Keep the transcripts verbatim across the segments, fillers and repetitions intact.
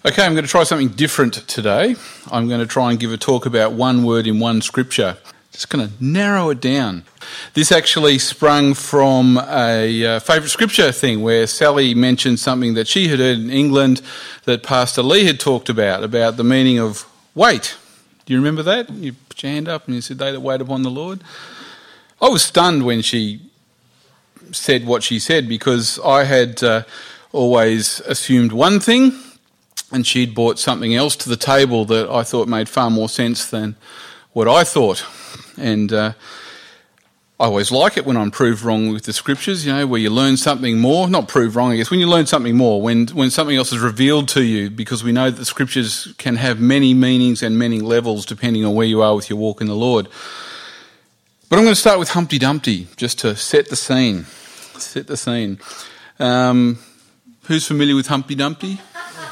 Okay, I'm going to try something different today. I'm going to try and give a talk about one word in one scripture. Just going to narrow it down. This actually sprung from a uh, favourite scripture thing where Sally mentioned something that she had heard in England that Pastor Lee had talked about, about the meaning of wait. Do you remember that? You put your hand up and you said, they that wait upon the Lord. I was stunned when she said what she said because I had uh, always assumed one thing and she'd brought something else to the table that I thought made far more sense than what I thought. And uh, I always like it when I'm proved wrong with the scriptures, you know, where you learn something more. Not proved wrong, I guess. When you learn something more, when when something else is revealed to you, because we know that the scriptures can have many meanings and many levels depending on where you are with your walk in the Lord. But I'm going to start with Humpty Dumpty, just to set the scene. Set the scene. Um, who's familiar with Humpty Dumpty?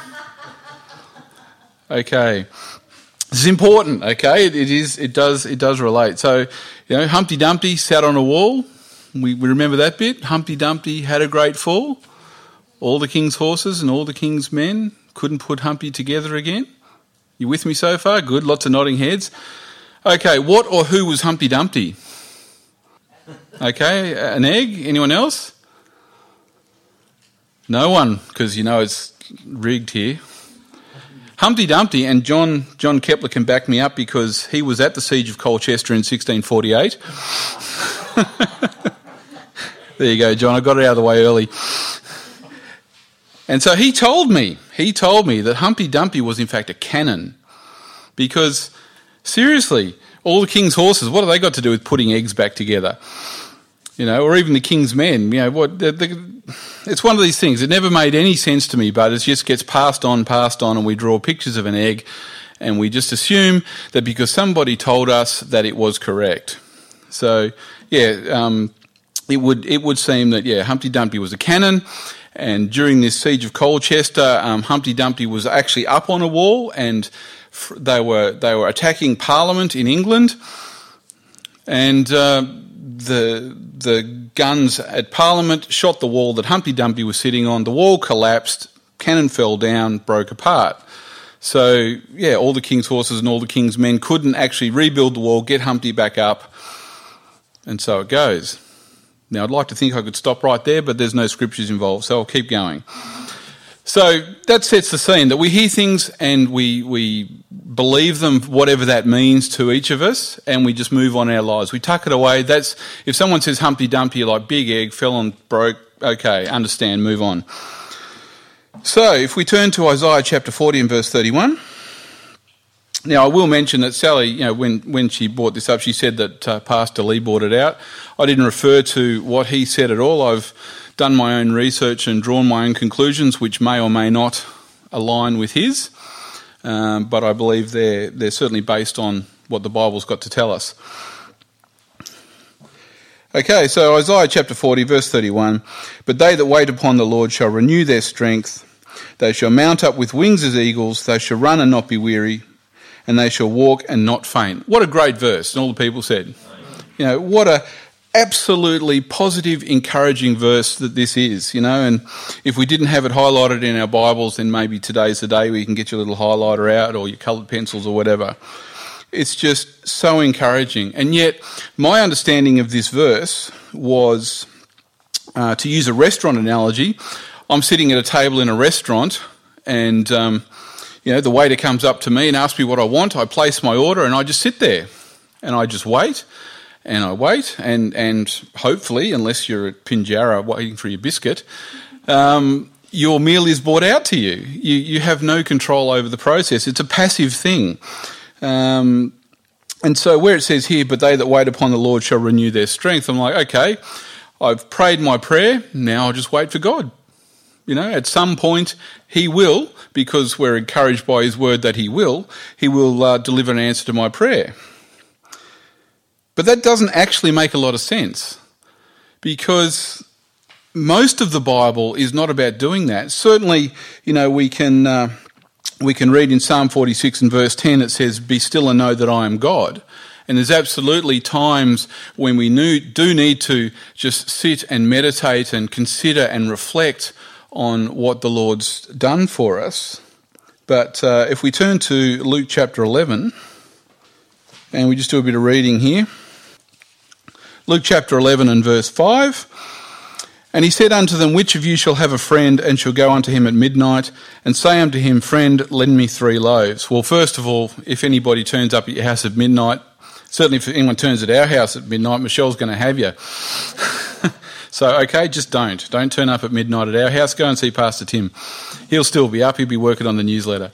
Okay. This is important, okay? It, it is. It does. It does relate. So, you know, Humpty Dumpty sat on a wall. We, we remember that bit. Humpty Dumpty had a great fall. All the king's horses and all the king's men couldn't put Humpty together again. You with me so far? Good. Lots of nodding heads. Okay. What or who was Humpty Dumpty? Okay. An egg. Anyone else? No one, because you know it's rigged here. Humpty Dumpty, and John John Kepler can back me up because he was at the Siege of Colchester in sixteen forty-eight. There you go, John. I got it out of the way early. And so he told me, he told me that Humpty Dumpty was in fact a cannon. Because, seriously, all the king's horses, what have they got to do with putting eggs back together? You know, or even the king's men, you know, what... The, the, it's one of these things. It never made any sense to me, but it just gets passed on, passed on, and we draw pictures of an egg, and we just assume that because somebody told us that it was correct. So, yeah, um, it would it would seem that, yeah, Humpty Dumpty was a cannon, and during this siege of Colchester, um, Humpty Dumpty was actually up on a wall, and f- they were they were attacking Parliament in England, and uh, the the guns at Parliament shot the wall that Humpty Dumpty was sitting on. The wall collapsed, cannon fell down, broke apart. So, yeah, all the king's horses and all the king's men couldn't actually rebuild the wall, get Humpty back up, and so it goes. Now, I'd like to think I could stop right there, but there's no scriptures involved, so I'll keep going. So that sets the scene, that we hear things and we we believe them, whatever that means to each of us, and we just move on our lives. We tuck it away. That's if someone says Humpty Dumpty, you're like, big egg, fell and broke. Okay, understand, move on. So if we turn to Isaiah chapter forty and verse thirty-one. Now, I will mention that Sally, you know, when, when she brought this up, she said that uh, Pastor Lee brought it out. I didn't refer to what he said at all. I've done my own research and drawn my own conclusions, which may or may not align with his, um, but I believe they're they're certainly based on what the Bible's got to tell us. Okay, so Isaiah chapter forty, verse thirty-one. But they that wait upon the Lord shall renew their strength. They shall mount up with wings as eagles. They shall run and not be weary, and they shall walk and not faint. What a great verse, and all the people said. You know, what a absolutely positive, encouraging verse that this is, you know, and if we didn't have it highlighted in our Bibles, then maybe today's the day where you can get your little highlighter out or your coloured pencils or whatever. It's just so encouraging. And yet, my understanding of this verse was, uh, to use a restaurant analogy, I'm sitting at a table in a restaurant and, um, you know, the waiter comes up to me and asks me what I want. I place my order and I just sit there and I just wait. And I wait, and, and hopefully, unless you're at Pinjarra waiting for your biscuit, um, your meal is brought out to you. You you have no control over the process. It's a passive thing. Um, and so where it says here, but they that wait upon the Lord shall renew their strength, I'm like, okay, I've prayed my prayer, now I'll just wait for God. You know, at some point he will, because we're encouraged by his word that he will, he will uh, deliver an answer to my prayer. But that doesn't actually make a lot of sense, because most of the Bible is not about doing that. Certainly, you know, we can uh, we can read in Psalm forty-six and verse ten, it says, "Be still and know that I am God." And there's absolutely times when we do need to just sit and meditate and consider and reflect on what the Lord's done for us. But uh, if we turn to Luke chapter eleven, and we just do a bit of reading here. Luke chapter eleven and verse five. And he said unto them, Which of you shall have a friend, and shall go unto him at midnight, and say unto him, Friend, lend me three loaves? Well, first of all, if anybody turns up at your house at midnight, certainly if anyone turns at our house at midnight, Michelle's going to have you. So, okay, just don't. Don't turn up at midnight at our house. Go and see Pastor Tim. He'll still be up. He'll be working on the newsletter.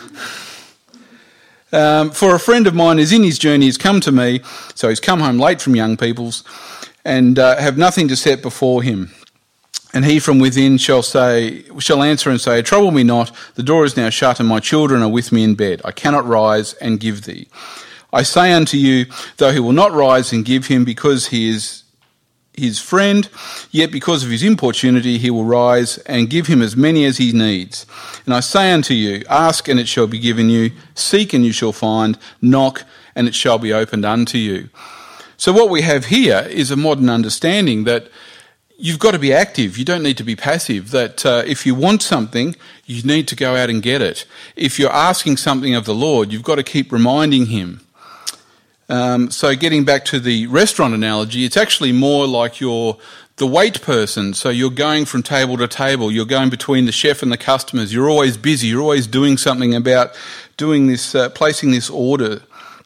Um, for a friend of mine is in his journey, he's come to me, so he's come home late from young people's, and uh, have nothing to set before him. And he from within shall say, shall answer and say, Trouble me not, the door is now shut, and my children are with me in bed. I cannot rise and give thee. I say unto you, though he will not rise and give him because he is his friend, yet because of his importunity he will rise and give him as many as he needs. And I say unto you, Ask and it shall be given you, seek and you shall find, knock and it shall be opened unto you. So what we have here is a modern understanding that you've got to be active. You don't need to be passive. That uh, if you want something, you need to go out and get it. If you're asking something of the Lord, you've got to keep reminding him. Um, so getting back to the restaurant analogy, it's actually more like you're the wait person. So you're going from table to table. You're going between the chef and the customers. You're always busy. You're always doing something about doing this, uh, placing this order.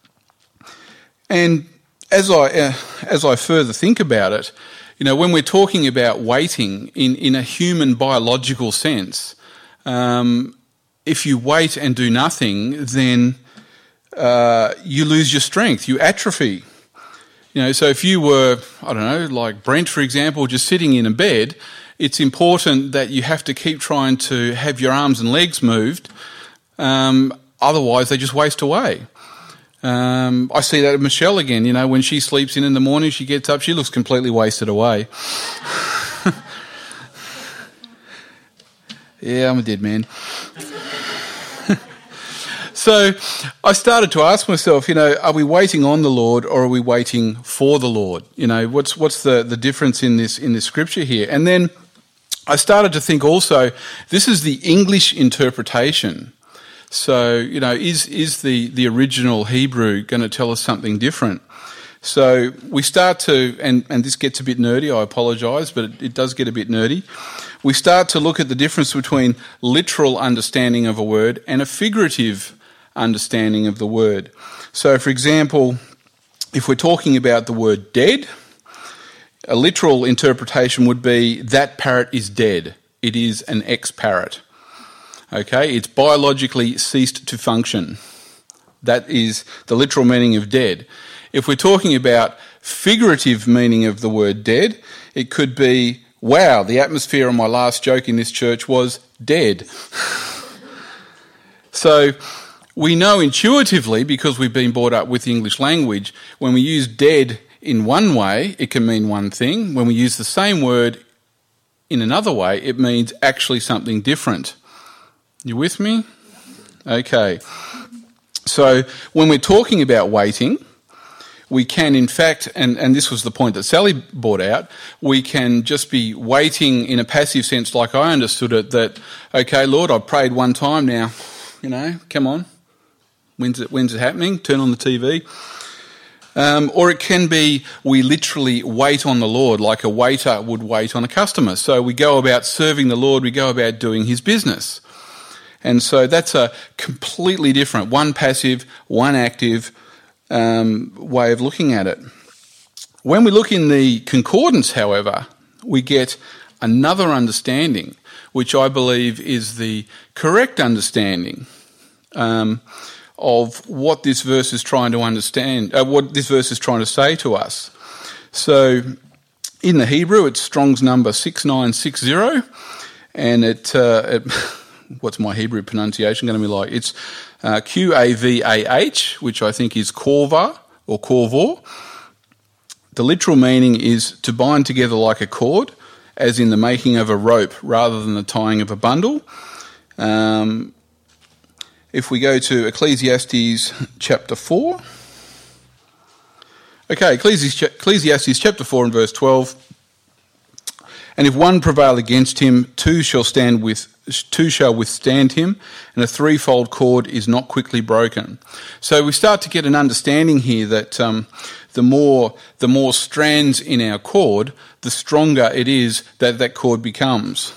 And as I uh, as I further think about it, you know, when we're talking about waiting in, in a human biological sense, um, if you wait and do nothing, then uh, you lose your strength, you atrophy. You know, so if you were, I don't know, like Brent, for example, just sitting in a bed, it's important that you have to keep trying to have your arms and legs moved, um, otherwise they just waste away. Um, I see that with Michelle again. You know, when she sleeps in in the morning, she gets up, she looks completely wasted away. Yeah, I'm a dead man. So I started to ask myself, you know, are we waiting on the Lord or are we waiting for the Lord? You know, what's what's the, the difference in this in this scripture here? And then I started to think also, this is the English interpretation. So, you know, is is the, the original Hebrew going to tell us something different? So we start to, and, and this gets a bit nerdy, I apologise, but it, it does get a bit nerdy. We start to look at the difference between literal understanding of a word and a figurative understanding of the word. So, for example, if we're talking about the word dead, a literal interpretation would be that parrot is dead. It is an ex-parrot. Okay, it's biologically ceased to function. That is the literal meaning of dead. If we're talking about figurative meaning of the word dead, it could be, wow, the atmosphere on my last joke in this church was dead. So we know intuitively, because we've been brought up with the English language, when we use dead in one way, it can mean one thing. When we use the same word in another way, it means actually something different. You with me? Okay. So when we're talking about waiting, we can in fact, and, and this was the point that Sally brought out, we can just be waiting in a passive sense like I understood it, that, okay, Lord, I've prayed one time now, you know, come on. When's it, when's it happening? Turn on the T V. Um, or it can be we literally wait on the Lord like a waiter would wait on a customer. So we go about serving the Lord, we go about doing his business. And so that's a completely different, one passive, one active um, way of looking at it. When we look in the concordance, however, we get another understanding, which I believe is the correct understanding um, of what this verse is trying to understand, uh, what this verse is trying to say to us. So in the Hebrew, it's Strong's number six nine six zero, and it... Uh, it what's my Hebrew pronunciation going to be like? It's uh, Q A V A H, which I think is korva or korvor. The literal meaning is to bind together like a cord, as in the making of a rope rather than the tying of a bundle. Um, if we go to Ecclesiastes chapter four. Okay, Ecclesiastes chapter four and verse twelve. And if one prevail against him, two shall stand with two shall withstand him, and a threefold cord is not quickly broken. So we start to get an understanding here that um, the more the more strands in our cord, the stronger it is that that cord becomes.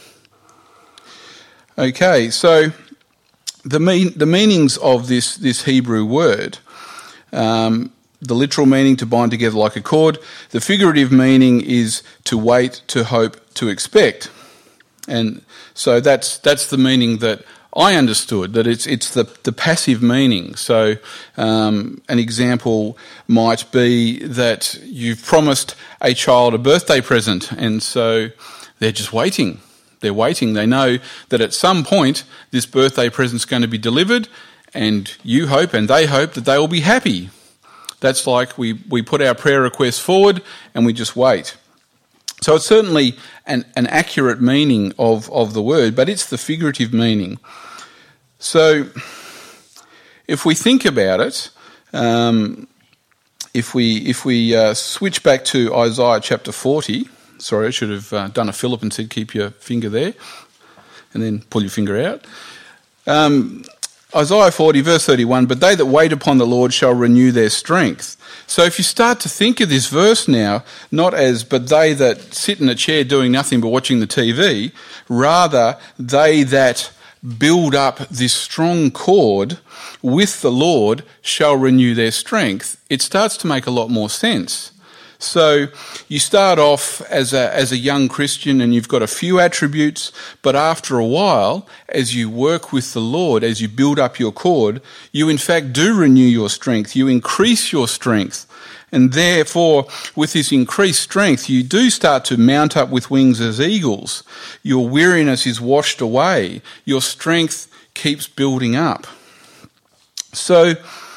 Okay, so the mean the meanings of this this Hebrew word. Um, The literal meaning, to bind together like a cord. The figurative meaning is to wait, to hope, to expect. And so that's that's the meaning that I understood, that it's it's the, the passive meaning. So um, an example might be that you've promised a child a birthday present, and so they're just waiting. They're waiting. They know that at some point this birthday present's going to be delivered, and you hope and they hope that they will be happy. That's like we, we put our prayer request forward and we just wait. So it's certainly an, an accurate meaning of, of the word, but it's the figurative meaning. So if we think about it, um, if we if we uh, switch back to Isaiah chapter forty, sorry, I should have uh, done a Philip and said keep your finger there, and then pull your finger out. Um, Isaiah forty, verse thirty-one, but they that wait upon the Lord shall renew their strength. So if you start to think of this verse now, not as, but they that sit in a chair doing nothing but watching the T V, rather they that build up this strong cord with the Lord shall renew their strength, it starts to make a lot more sense. So you start off as a as a young Christian and you've got a few attributes, but after a while, as you work with the Lord, as you build up your cord, you in fact do renew your strength. You increase your strength. And therefore, with this increased strength, you do start to mount up with wings as eagles. Your weariness is washed away. Your strength keeps building up. So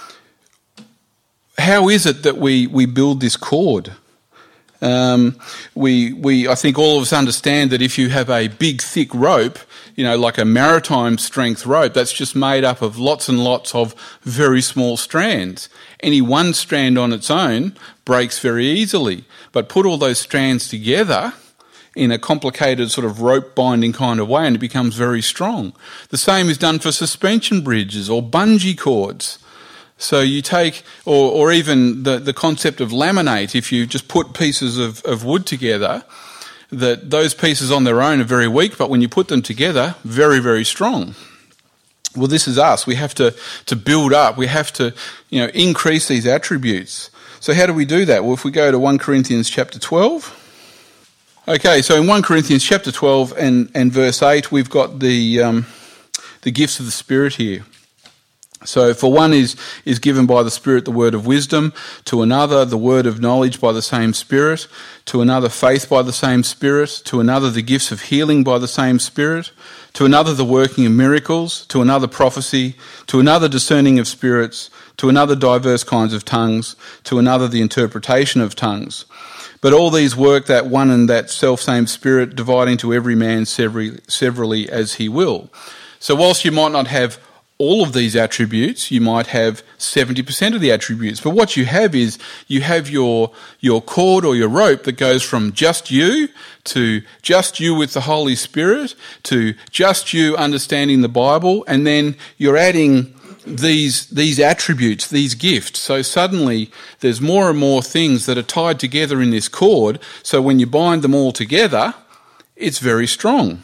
how is it that we, we build this cord? Um, we we I think all of us understand that if you have a big thick rope, you know, like a maritime strength rope, that's just made up of lots and lots of very small strands. Any one strand on its own breaks very easily, but put all those strands together in a complicated sort of rope binding kind of way and it becomes very strong. The same is done for suspension bridges or bungee cords. So you take, or, or even the, the concept of laminate, if you just put pieces of, of wood together, that those pieces on their own are very weak, but when you put them together, very, very strong. Well, this is us. We have to, to build up. We have to, you know, increase these attributes. So how do we do that? Well, if we go to First Corinthians chapter twelve. Okay, so in First Corinthians chapter twelve and, and verse eight, we've got the um, the gifts of the Spirit here. So for one is, is given by the Spirit the word of wisdom, to another the word of knowledge by the same Spirit, to another faith by the same Spirit, to another the gifts of healing by the same Spirit, to another the working of miracles, to another prophecy, to another discerning of spirits, to another diverse kinds of tongues, to another the interpretation of tongues. But all these work that one and that self-same Spirit, dividing to every man severally, severally as he will. So whilst you might not have all of these attributes, you might have seventy percent of the attributes. But what you have is you have your your cord or your rope that goes from just you to just you with the Holy Spirit to just you understanding the Bible, and then you're adding these these attributes, these gifts. So suddenly there's more and more things that are tied together in this cord, so when you bind them all together, it's very strong.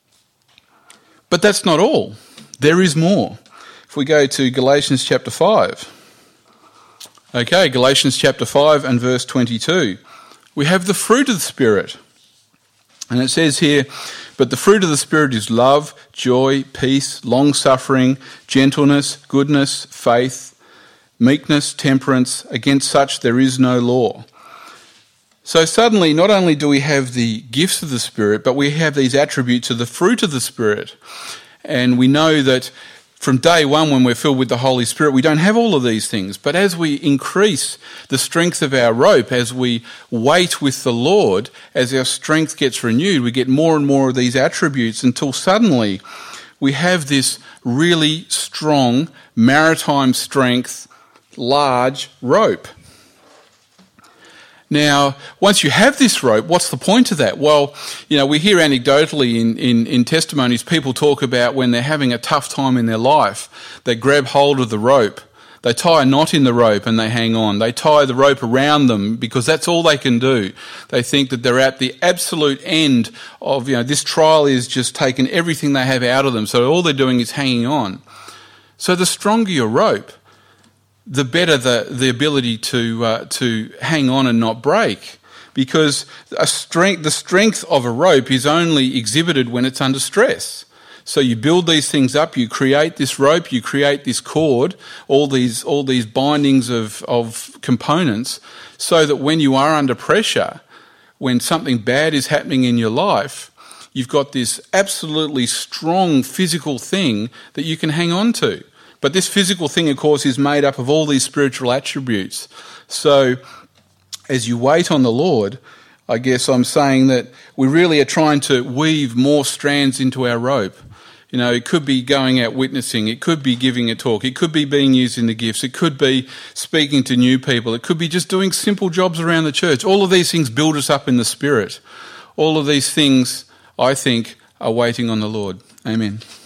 But that's not all. There is more. If we go to Galatians chapter five. Okay, Galatians chapter five and verse twenty-two. We have the fruit of the Spirit. And it says here, but the fruit of the Spirit is love, joy, peace, long-suffering, gentleness, goodness, faith, meekness, temperance. Against such there is no law. So suddenly, not only do we have the gifts of the Spirit, but we have these attributes of the fruit of the Spirit. And we know that from day one when we're filled with the Holy Spirit, we don't have all of these things. But as we increase the strength of our rope, as we wait with the Lord, as our strength gets renewed, we get more and more of these attributes until suddenly we have this really strong maritime strength, large rope. Now, once you have this rope, what's the point of that? Well, you know, we hear anecdotally in, in, in testimonies, people talk about when they're having a tough time in their life, they grab hold of the rope, they tie a knot in the rope and they hang on. They tie the rope around them because that's all they can do. They think that they're at the absolute end of, you know, this trial is just taken everything they have out of them, so all they're doing is hanging on. So the stronger your rope, the better the, the ability to uh, to hang on and not break, because a strength, the strength of a rope is only exhibited when it's under stress. So you build these things up, you create this rope, you create this cord, all these all these bindings of, of components, so that when you are under pressure, when something bad is happening in your life, you've got this absolutely strong physical thing that you can hang on to. But this physical thing, of course, is made up of all these spiritual attributes. So as you wait on the Lord, I guess I'm saying that we really are trying to weave more strands into our rope. You know, it could be going out witnessing, it could be giving a talk, it could be being used in the gifts, it could be speaking to new people, it could be just doing simple jobs around the church. All of these things build us up in the Spirit. All of these things, I think, are waiting on the Lord. Amen.